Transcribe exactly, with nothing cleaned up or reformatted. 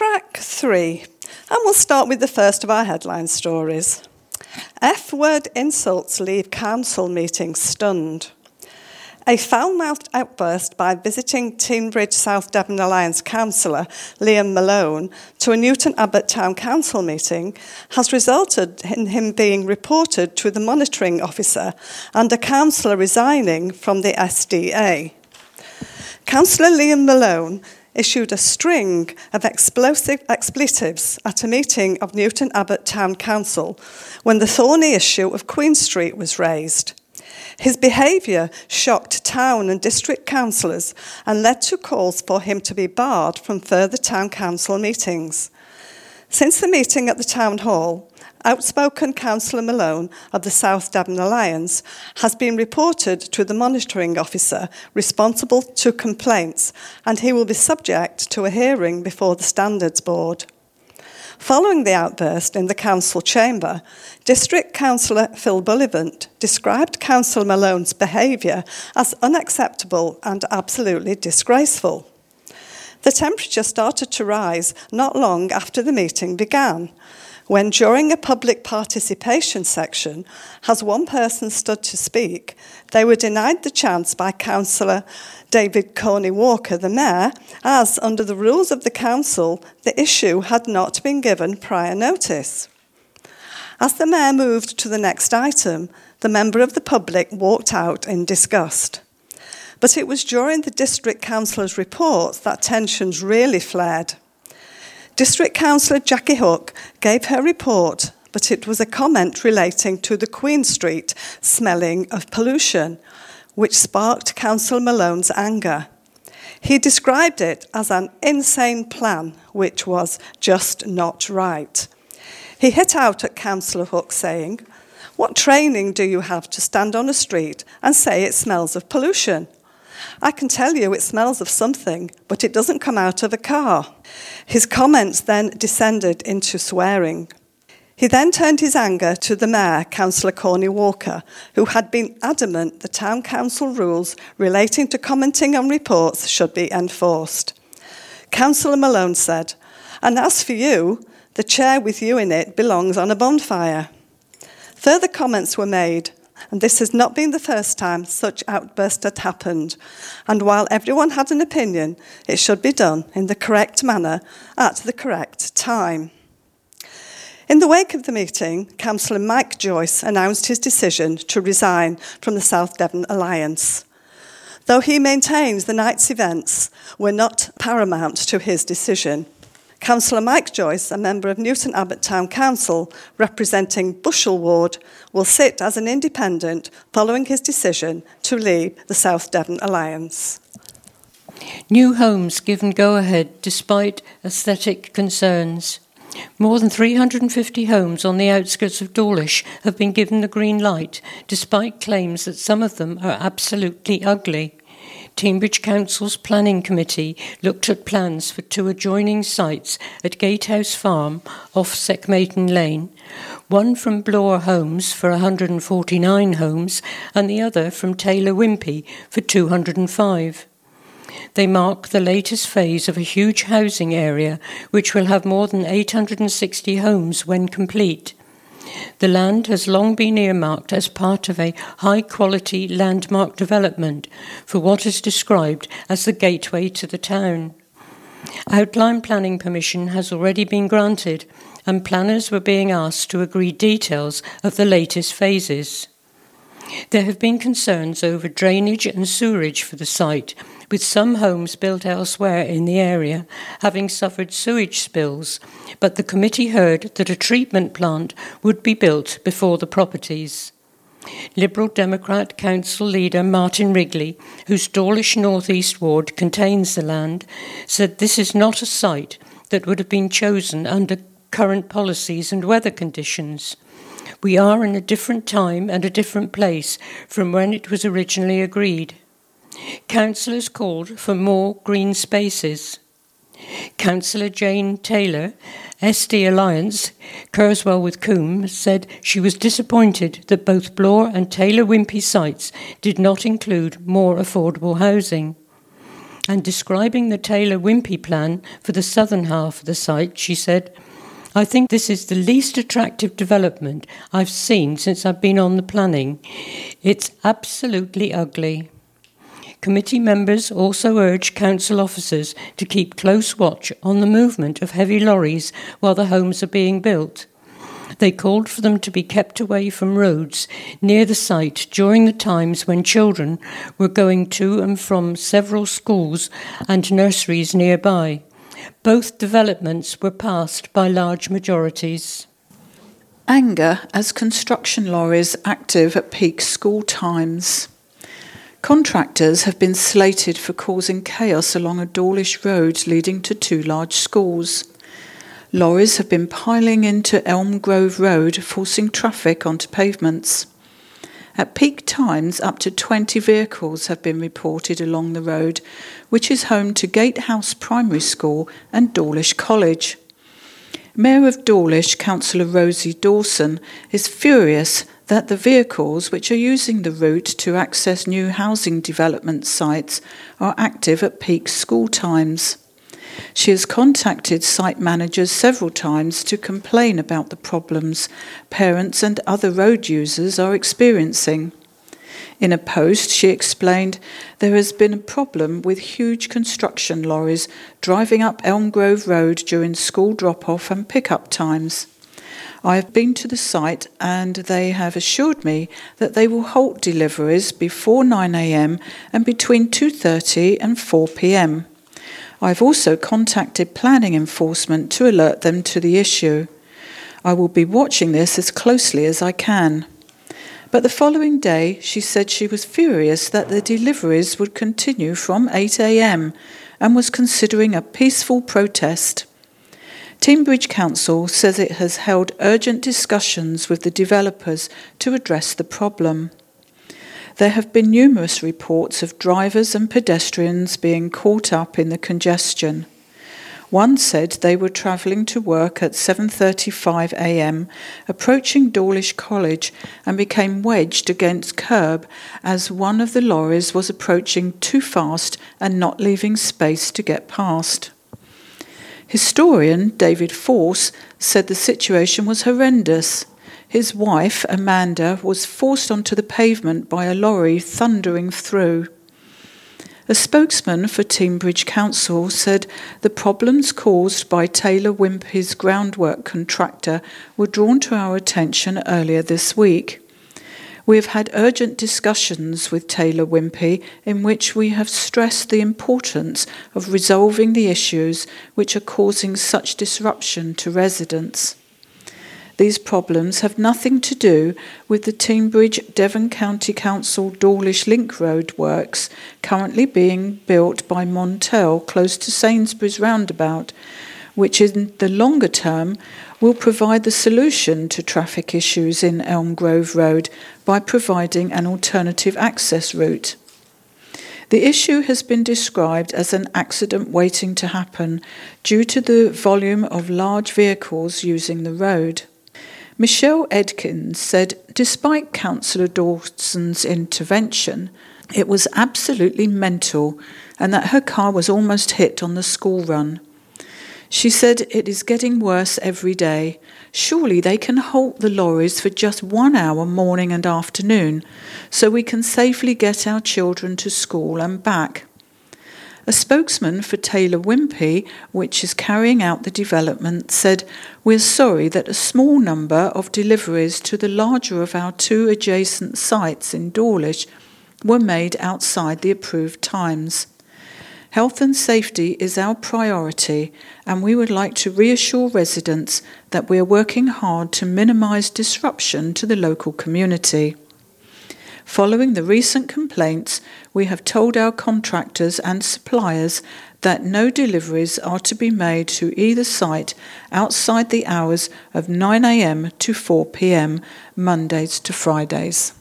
Track three, and we'll start with the first of our headline stories. F-word insults leave council meeting stunned. A foul-mouthed outburst by visiting Teignbridge South Devon Alliance councillor Liam Malone to a Newton Abbot Town Council meeting has resulted in him being reported to the monitoring officer and a councillor resigning from the S D A. Councillor Liam Malone issued a string of explosive expletives at a meeting of Newton Abbot Town Council when the thorny issue of Queen Street was raised. His behaviour shocked town and district councillors and led to calls for him to be barred from further town council meetings. Since the meeting at the town hall, outspoken Councillor Malone of the South Devon Alliance has been reported to the monitoring officer responsible to complaints, and he will be subject to a hearing before the Standards Board. Following the outburst in the council chamber, District Councillor Phil Bullivant described Councillor Malone's behaviour as unacceptable and absolutely disgraceful. The temperature started to rise not long after the meeting began, when during a public participation section, as one person stood to speak, they were denied the chance by Councillor David Corney Walker, the Mayor, as under the rules of the council, the issue had not been given prior notice. As the Mayor moved to the next item, the member of the public walked out in disgust. But it was during the District Councillor's report that tensions really flared. District Councillor Jackie Hook gave her report, but it was a comment relating to the Queen Street smelling of pollution, which sparked Councillor Malone's anger. He described it as an insane plan, which was just not right. He hit out at Councillor Hook, saying, "What training do you have to stand on a street and say it smells of pollution? I can tell you it smells of something, but it doesn't come out of a car." His comments then descended into swearing. He then turned his anger to the Mayor, Councillor Corney Walker, who had been adamant the Town Council rules relating to commenting on reports should be enforced. Councillor Malone said, "And as for you, the chair with you in it belongs on a bonfire." Further comments were made, and this has not been the first time such outburst had happened. And while everyone had an opinion, it should be done in the correct manner at the correct time. In the wake of the meeting, Councillor Mike Joyce announced his decision to resign from the South Devon Alliance. Though he maintains the night's events were not paramount to his decision, Councillor Mike Joyce, a member of Newton Abbot Town Council representing Bushell Ward, will sit as an independent following his decision to leave the South Devon Alliance. New homes given go-ahead despite aesthetic concerns. More than three hundred fifty homes on the outskirts of Dawlish have been given the green light, despite claims that some of them are absolutely ugly. Teignbridge Council's Planning Committee looked at plans for two adjoining sites at Gatehouse Farm off Seckmayton Lane, one from Bloor Homes for one hundred forty-nine homes and the other from Taylor Wimpey for two hundred five. They mark the latest phase of a huge housing area which will have more than eight hundred sixty homes when complete. The land has long been earmarked as part of a high-quality landmark development for what is described as the gateway to the town. Outline planning permission has already been granted, and planners were being asked to agree details of the latest phases. There have been concerns over drainage and sewerage for the site, with some homes built elsewhere in the area having suffered sewage spills, but the committee heard that a treatment plant would be built before the properties. Liberal Democrat Council leader Martin Wrigley, whose Dawlish North East ward contains the land, said this is not a site that would have been chosen under current policies and weather conditions. We are in a different time and a different place from when it was originally agreed. Councillors called for more green spaces. Councillor Jane Taylor, S D Alliance, Kerswell with Coombe, said she was disappointed that both Bloor and Taylor Wimpey sites did not include more affordable housing. And describing the Taylor-Wimpey plan for the southern half of the site, she said, "I think this is the least attractive development I've seen since I've been on the planning. It's absolutely ugly." Committee members also urged council officers to keep close watch on the movement of heavy lorries while the homes are being built. They called for them to be kept away from roads near the site during the times when children were going to and from several schools and nurseries nearby. Both developments were passed by large majorities. Anger as construction lorries active at peak school times. Contractors have been slated for causing chaos along a Dawlish road leading to two large schools. Lorries have been piling into Elm Grove Road, forcing traffic onto pavements. At peak times, up to twenty vehicles have been reported along the road, which is home to Gatehouse Primary School and Dawlish College. Mayor of Dawlish, Councillor Rosie Dawson, is furious that the vehicles which are using the route to access new housing development sites are active at peak school times. She has contacted site managers several times to complain about the problems parents and other road users are experiencing. In a post, she explained there has been a problem with huge construction lorries driving up Elm Grove Road during school drop-off and pick-up times. I have been to the site and they have assured me that they will halt deliveries before nine a m and between two thirty and four p m. I've also contacted planning enforcement to alert them to the issue. I will be watching this as closely as I can. But the following day, she said she was furious that the deliveries would continue from eight a m and was considering a peaceful protest. Teignbridge Council says it has held urgent discussions with the developers to address the problem. There have been numerous reports of drivers and pedestrians being caught up in the congestion. One said they were travelling to work at seven thirty-five a m, approaching Dawlish College, and became wedged against curb as one of the lorries was approaching too fast and not leaving space to get past. Historian David Force said the situation was horrendous. His wife, Amanda, was forced onto the pavement by a lorry thundering through. A spokesman for Teignbridge Council said the problems caused by Taylor-Wimpey's groundwork contractor were drawn to our attention earlier this week. We have had urgent discussions with Taylor-Wimpey in which we have stressed the importance of resolving the issues which are causing such disruption to residents. These problems have nothing to do with the Teignbridge Devon County Council Dawlish Link Road works currently being built by Montel close to Sainsbury's roundabout, which in the longer term will provide the solution to traffic issues in Elm Grove Road by providing an alternative access route. The issue has been described as an accident waiting to happen due to the volume of large vehicles using the road. Michelle Edkins said, despite Councillor Dawson's intervention, it was absolutely mental and that her car was almost hit on the school run. She said it is getting worse every day. Surely they can halt the lorries for just one hour morning and afternoon so we can safely get our children to school and back. A spokesman for Taylor-Wimpey, which is carrying out the development, said, "We're sorry that a small number of deliveries to the larger of our two adjacent sites in Dawlish were made outside the approved times. Health and safety is our priority, and we would like to reassure residents that we are working hard to minimise disruption to the local community. Following the recent complaints, we have told our contractors and suppliers that no deliveries are to be made to either site outside the hours of nine a m to four p m, Mondays to Fridays."